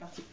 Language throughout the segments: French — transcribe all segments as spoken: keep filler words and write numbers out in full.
parti.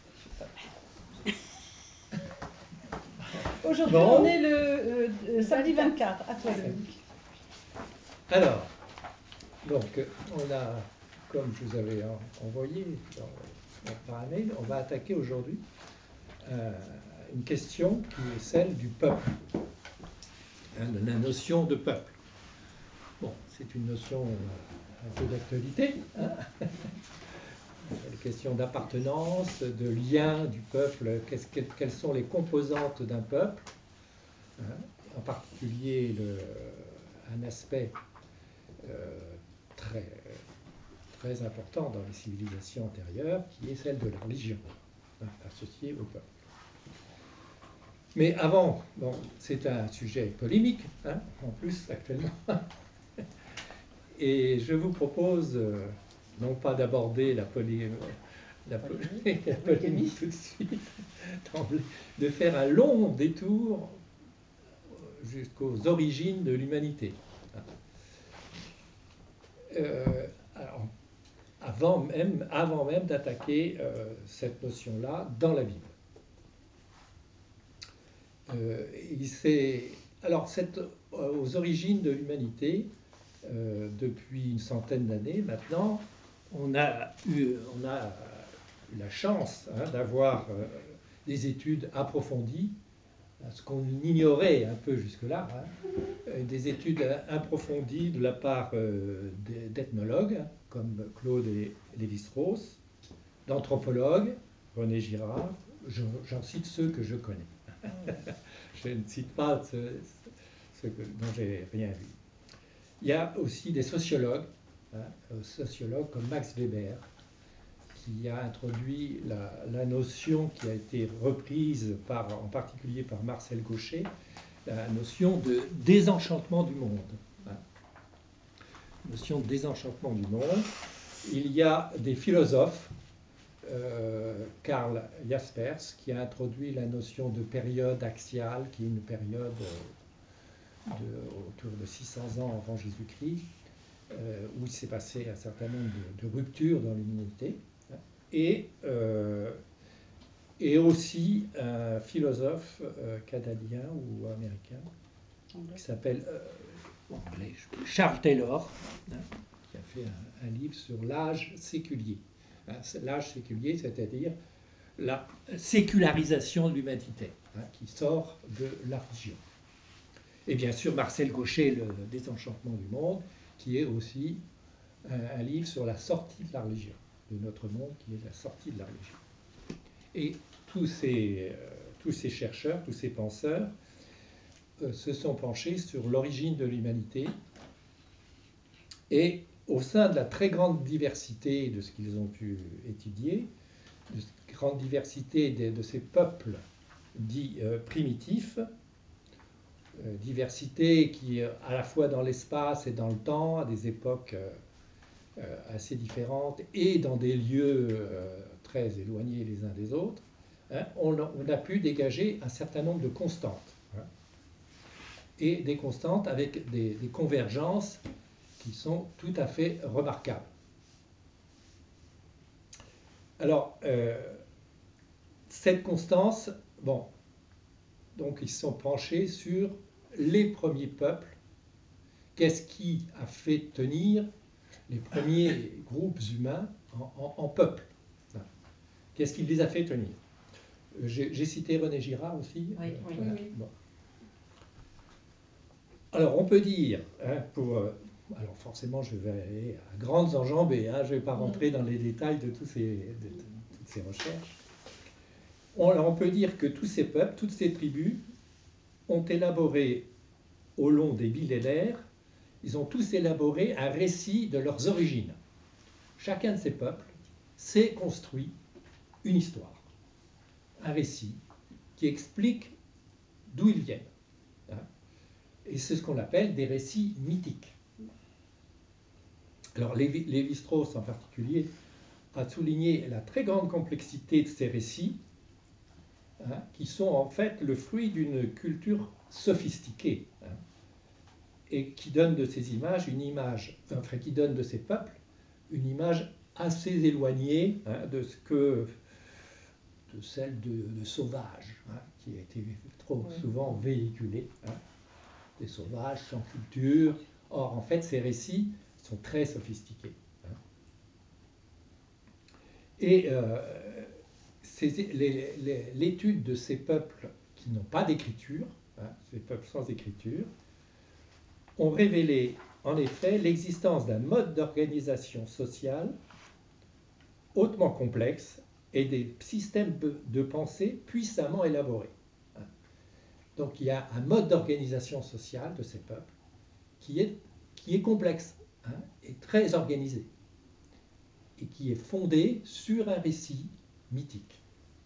Aujourd'hui, bon. On est le euh, euh, samedi vingt-quatre. À toi, Dominique. Alors, donc, on a, comme je vous avais envoyé dans, par mail, on va attaquer aujourd'hui euh, une question qui est celle du peuple, hein, de la notion de peuple. Bon, c'est une notion euh, un peu d'actualité, hein. La question d'appartenance, de lien du peuple, qu'est-ce, quelles sont les composantes d'un peuple, hein, en particulier le, un aspect euh, très, très important dans les civilisations antérieures, qui est celle de la religion, hein, associée au peuple. Mais avant, bon, c'est un sujet polémique, hein, en plus actuellement, et je vous propose euh, non pas d'aborder la, polé... la, polémique, la polémique tout de suite, de faire un long détour jusqu'aux origines de l'humanité. Euh, alors, avant même, avant même d'attaquer euh, cette notion-là dans la Bible. Euh, il alors, cette, euh, aux origines de l'humanité, euh, depuis une centaine d'années maintenant, on a eu, on a eu la chance, hein, d'avoir euh, des études approfondies, ce qu'on ignorait un peu jusque-là, hein, des études approfondies de la part euh, d'ethnologues, comme Claude Lévi-Strauss, d'anthropologues, René Girard, j'en cite ceux que je connais. Je ne cite pas ceux, ceux que, dont j'ai rien vu. Il y a aussi des sociologues, hein, sociologues comme Max Weber, qui a introduit la, la notion qui a été reprise par, en particulier par Marcel Gauchet, la notion de désenchantement du monde. Hein. Notion de désenchantement du monde. Il y a des philosophes, euh, Karl Jaspers, qui a introduit la notion de période axiale, qui est une période de, autour de six cents ans avant Jésus-Christ, euh, où il s'est passé un certain nombre de, de ruptures dans l'humanité. Et, euh, et aussi un philosophe euh, canadien ou américain qui s'appelle euh, anglais, Charles Taylor, hein, qui a fait un, un livre sur l'âge séculier. Hein, l'âge séculier, c'est-à-dire la sécularisation de l'humanité, hein, qui sort de la religion. Et bien sûr, Marcel Gauchet, le, le désenchantement du monde, qui est aussi un, un livre sur la sortie de la religion, de notre monde, qui est la sortie de la religion. Et tous ces, euh, tous ces chercheurs, tous ces penseurs euh, se sont penchés sur l'origine de l'humanité. Et au sein de la très grande diversité de ce qu'ils ont pu étudier, de cette grande diversité de, de ces peuples dits euh, primitifs, euh, diversité qui, à la fois dans l'espace et dans le temps, à des époques euh, euh, assez différentes et dans des lieux euh, très éloignés les uns des autres, hein, on, on a pu dégager un certain nombre de constantes. Hein, et des constantes avec des, des convergences qui sont tout à fait remarquables. Alors, euh, cette constance, bon, donc ils se sont penchés sur les premiers peuples. Qu'est-ce qui a fait tenir les premiers groupes humains en, en, en peuple? Qu'est-ce qui les a fait tenir? J'ai, j'ai cité René Girard aussi. Oui, euh, oui, voilà. oui. Bon. Alors, on peut dire, hein, pour... Euh, alors forcément, je vais aller à grandes enjambées, hein, je ne vais pas rentrer dans les détails de, tous ces, de, de toutes ces recherches. On, alors, on peut dire que tous ces peuples, toutes ces tribus ont élaboré au long des millénaires, ils ont tous élaboré un récit de leurs origines. Chacun de ces peuples s'est construit une histoire, un récit qui explique d'où ils viennent. Hein. Et c'est ce qu'on appelle des récits mythiques. Alors Lévi, Lévi-Strauss en particulier a souligné la très grande complexité de ces récits, hein, qui sont en fait le fruit d'une culture sophistiquée, hein, et qui donne de ces images une image, enfin qui donne de ces peuples une image assez éloignée, hein, de ce que de celle de, de sauvages, hein, qui a été trop Oui. souvent véhiculée, hein, des sauvages sans culture. Or, en fait, ces récits sont très sophistiqués. Hein. Et euh, l'étude de ces peuples qui n'ont pas d'écriture, hein, ces peuples sans écriture, ont révélé en effet l'existence d'un mode d'organisation sociale hautement complexe et des systèmes de pensée puissamment élaborés. Donc il y a un mode d'organisation sociale de ces peuples qui est, qui est complexe, hein, et très organisé, et qui est fondé sur un récit mythique.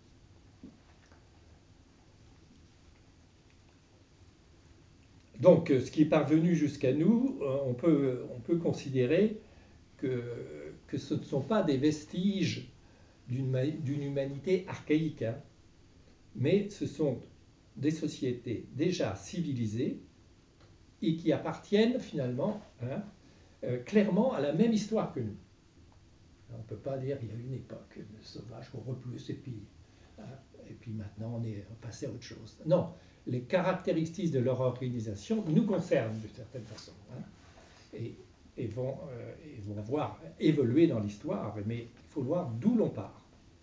Donc ce qui est parvenu jusqu'à nous, on peut, on peut considérer que, que ce ne sont pas des vestiges d'une humanité archaïque, hein, mais ce sont des sociétés déjà civilisées et qui appartiennent finalement, hein, euh, clairement à la même histoire que nous. On ne peut pas dire qu'il y a une époque de sauvage qu'on repousse et puis, hein, et puis maintenant on est passé à autre chose. Non, les caractéristiques de leur organisation nous concernent d'une certaine façon, hein, et, et, vont, euh, et vont avoir évolué dans l'histoire, mais il faut voir d'où l'on part.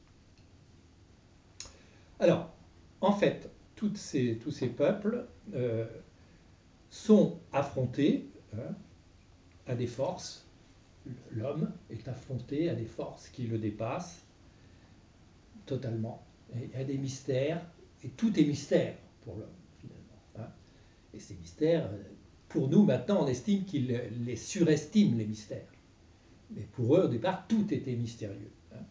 Alors, en fait, toutes ces, tous ces peuples euh, sont affrontés, hein, à des forces. L'homme est affronté à des forces qui le dépassent totalement, et à des mystères, et tout est mystère pour l'homme, finalement. Hein. Et ces mystères, pour nous, maintenant, on estime qu'ils les surestiment, les mystères. Mais pour eux, au départ, tout était mystérieux. Hein.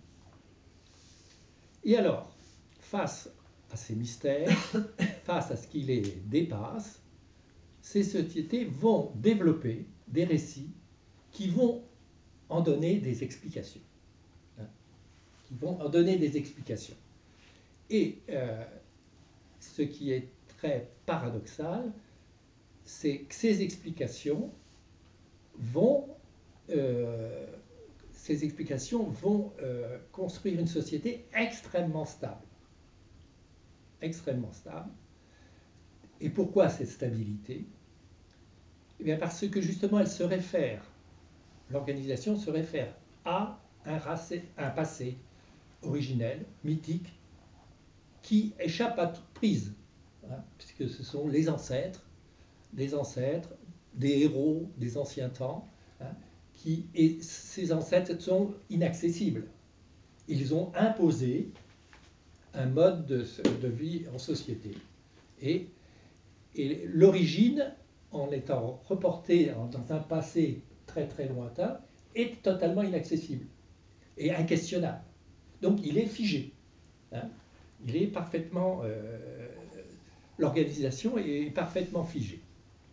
Et alors, face à ces mystères, face à ce qui les dépasse, ces sociétés vont développer des récits qui vont en donner des explications. Hein, qui vont en donner des explications. Et euh, ce qui est très paradoxal, c'est que ces explications vont, euh, ces explications vont euh, construire une société extrêmement stable. Extrêmement stable. Et pourquoi cette stabilité? Eh bien parce que justement elle se réfère, l'organisation se réfère à un, racé, un passé originel, mythique, qui échappe à toute prise, hein, puisque ce sont les ancêtres, des ancêtres, des héros des anciens temps, hein, qui, et ces ancêtres sont inaccessibles. Ils ont imposé un mode de, de vie en société. Et, et l'origine, en étant reportée dans un passé très très lointain, est totalement inaccessible et inquestionnable. Donc il est figé. Hein. Il est parfaitement... Euh, l'organisation est parfaitement figée.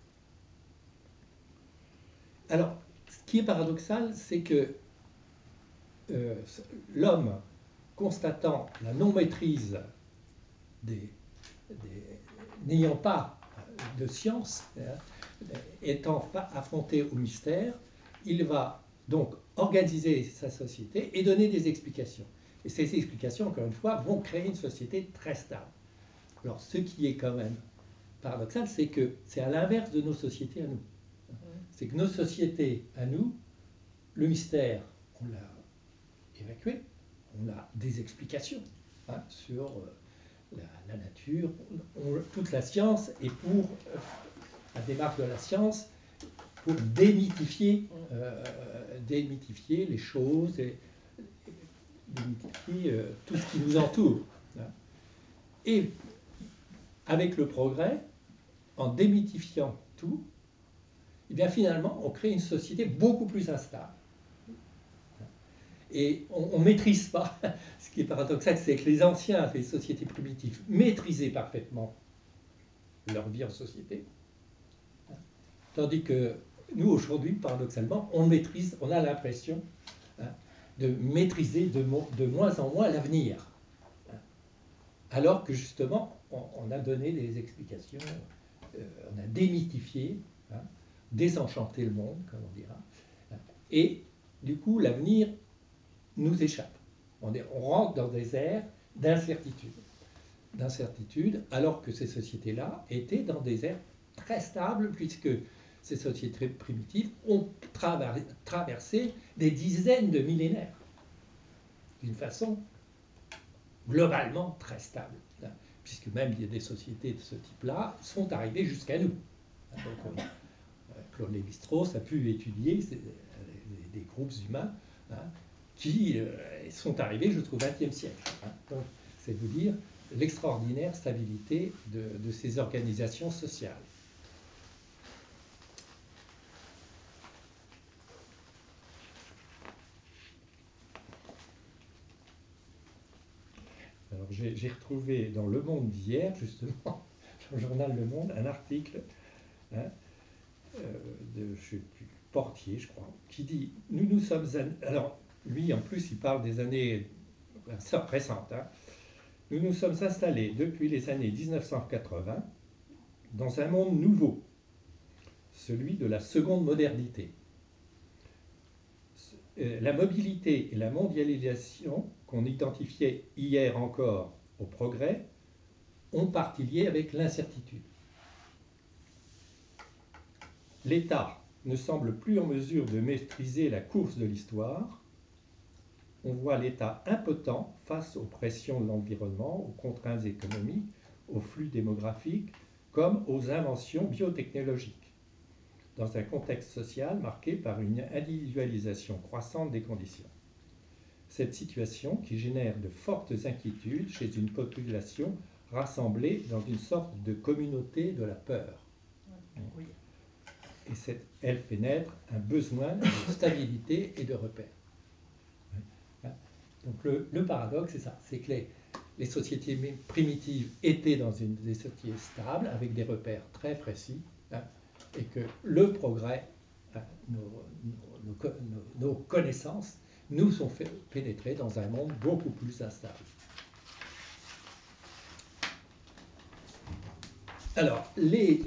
Alors, ce qui est paradoxal, c'est que euh, l'homme, constatant la non-maîtrise des, des n'ayant pas de science, hein, étant pas affronté au mystère, il va donc organiser sa société et donner des explications. Et ces explications, encore une fois, vont créer une société très stable. Alors, ce qui est quand même paradoxal, c'est que c'est à l'inverse de nos sociétés à nous. C'est que nos sociétés à nous, le mystère, on l'a évacué, on a des explications, hein, sur euh, la, la nature, on, toute la science est pour euh, la démarche de la science pour démythifier, euh, démythifier les choses et, et démythifier euh, tout ce qui nous entoure. Hein. Et avec le progrès, en démythifiant tout, et bien finalement, on crée une société beaucoup plus instable. Et on ne maîtrise pas. Ce qui est paradoxal, c'est que les anciens, les sociétés primitives, maîtrisaient parfaitement leur vie en société. Tandis que nous, aujourd'hui, paradoxalement, on maîtrise, on a l'impression, hein, de maîtriser de, mo de moins en moins l'avenir. Alors que justement, on, on a donné des explications, euh, on a démythifié, hein, désenchanté le monde, comme on dira. Et du coup, l'avenir nous échappe. On, est, on rentre dans des ères d'incertitude. D'incertitude, alors que ces sociétés-là étaient dans des aires très stables, puisque ces sociétés primitives ont traversé des dizaines de millénaires d'une façon globalement très stable, puisque même il y a des sociétés de ce type-là sont arrivées jusqu'à nous. Donc, Claude Lévi-Strauss a pu étudier ces, des groupes humains hein, qui euh, sont arrivés jusqu'au vingtième siècle. Hein. Donc, c'est vous dire l'extraordinaire stabilité de, de ces organisations sociales. Alors, j'ai, j'ai retrouvé dans Le Monde d'hier, justement, dans le journal Le Monde, un article hein, euh, de, je sais plus, Portier, je crois, qui dit « Nous nous sommes... » Alors, lui, en plus, il parle des années récentes. Hein. « Nous nous sommes installés depuis les années mille neuf cent quatre-vingts dans un monde nouveau, celui de la seconde modernité. La mobilité et la mondialisation qu'on identifiait hier encore au progrès ont partie liée avec l'incertitude. L'État ne semble plus en mesure de maîtriser la course de l'histoire. On voit l'État impotent face aux pressions de l'environnement, aux contraintes économiques, aux flux démographiques, comme aux inventions biotechnologiques, dans un contexte social marqué par une individualisation croissante des conditions. Cette situation qui génère de fortes inquiétudes chez une population rassemblée dans une sorte de communauté de la peur. Oui. Et cette, elle fait naître un besoin de stabilité et de repères. Donc le, le paradoxe, c'est ça, c'est que les, les sociétés primitives étaient dans une, des sociétés stables, avec des repères très précis, hein, et que le progrès, hein, nos, nos, nos, nos, nos connaissances, nous ont fait pénétrer dans un monde beaucoup plus instable. Alors, les